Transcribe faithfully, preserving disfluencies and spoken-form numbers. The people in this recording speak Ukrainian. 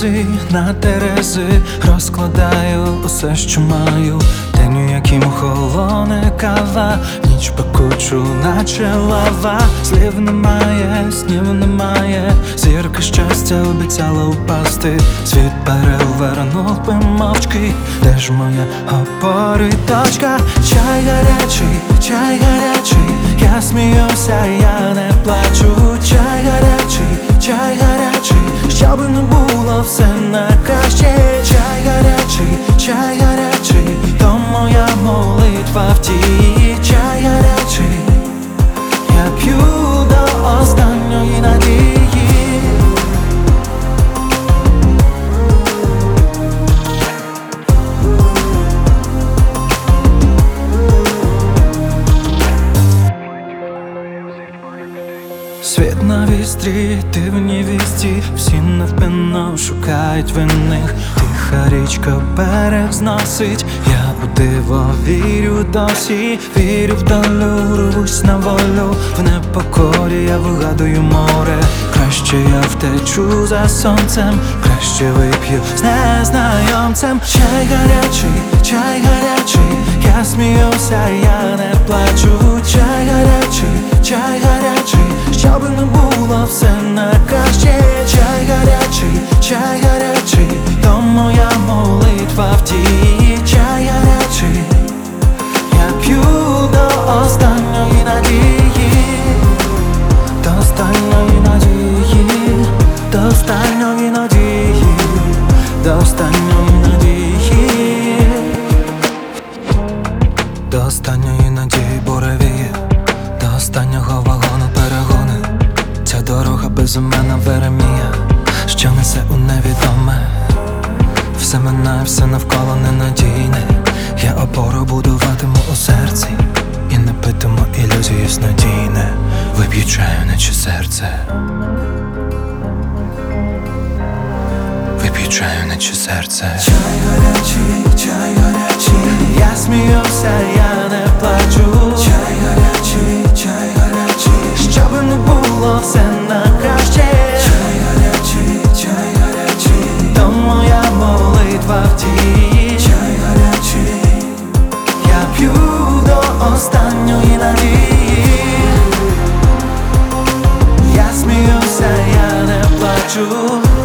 березі, на терези розкладаю усе, що маю. День, у яким холоне кава, ніч пекучу, наче лава. Слів немає, снів немає, зірка щастя обіцяла впасти. Світ перевернув би мовчки, де ж моя опора і точка? Чай гарячий, чай гарячий, я сміюся, я не плачу. Чай гарячий, чай гарячий, щоб не було все на краще. Чай гарячий, чай гарячий, то моя молитва в тії. Чай гарячий, я п'ю до останньої надії. Світ на вістрі, ти в невісті, всі невпинно шукають винних. Тиха річка берег зносить, я у диво вірю досі. Вірю в долю, рвусь на волю, в непокорі я вигадую море. Краще я втечу за сонцем, краще вип'ю з незнайомцем. Чай гарячий, чай гарячий, я сміюся, я не плачу. Чай гарячий, чай гарячий, щоб не було все на краще. Чай гарячий, чай гарячий, то моя молитва в тії. Чай гарячий, я п'ю до останньої надії. До останньої надії, до останньої надії, до останньої надії, до останньої надії буревіє, до останнього вагону перегони. Ця дорога безіменна Веремія, що несе у невідоме. Все минає, все навколо ненадійне. Я опору будуватиму у серці і не питиму ілюзію снодійне. Вип'ю чаю, наче серце, вип'ю чаю, наче серце. Чай гарячий, чай гарячий, я сміюся, я не плачу. Чай гарячий, чай гарячий, щоб не було все на краще. Чай гарячий, чай гарячий, то моя молитва в тії. Чай гарячий, я п'ю до останньої надії. Я сміюся, я не плачу.